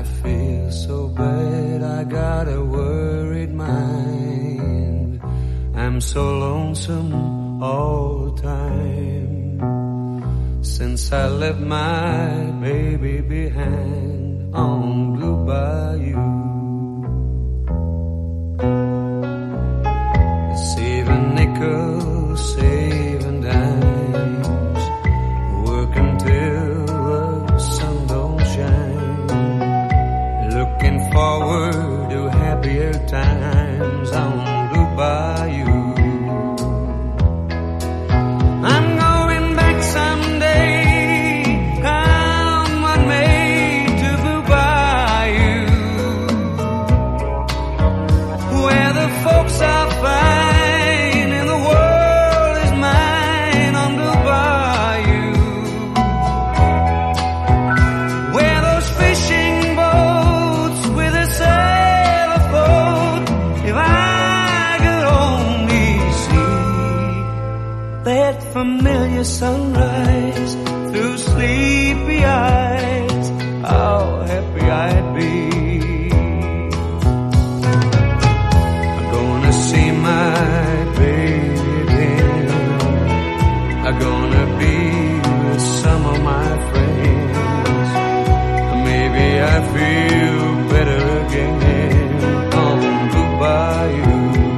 I feel so bad, I got a worried mind. I'm so lonesome all the time. Since I left my baby behind on Blue Bayou. Saving nickels, saving dimes, working till the sun don't shine. Looking forward to happier times on Blue Bayou. I'm going back someday, come what may, to Blue Bayou, where the folks are fine and the world is mine on Blue Bayou, where those fishing boats with a sail afloat, if I could only see that familiar sunrise through sleepy eyes, how happy I'd be. I'm gonna see my baby again. I'm gonna be with some of my friends. Maybe I feel better again on Blue Bayou.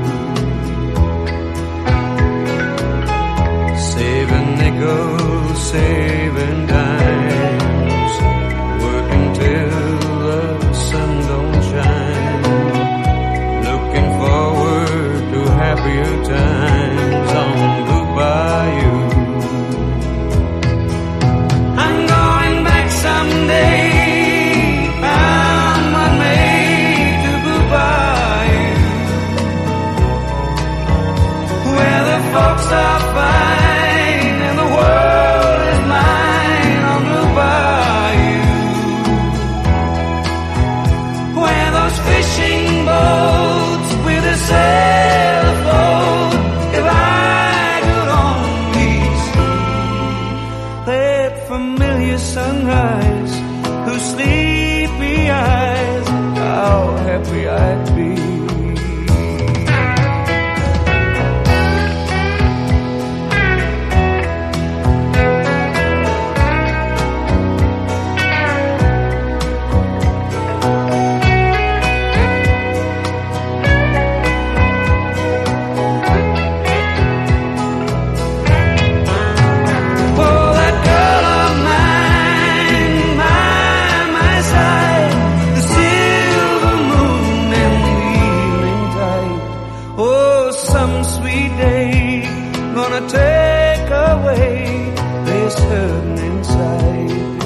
Saving nickels, saving dimes, working till the sun don't shine. Looking forward to happier times on Blue Bayou. I'm going back someday, come what may, to Blue Bayou, where the folks are fine and the world is mine on Blue Bayou, where those fishing boats with a sail afloat, if I could only see that familiar sunrise through sleepy eyes, how happy I'd be. Oh, that girl of mine, my side, the silver moon and the evening tide. Oh, some sweet day gonna take away this hurting inside.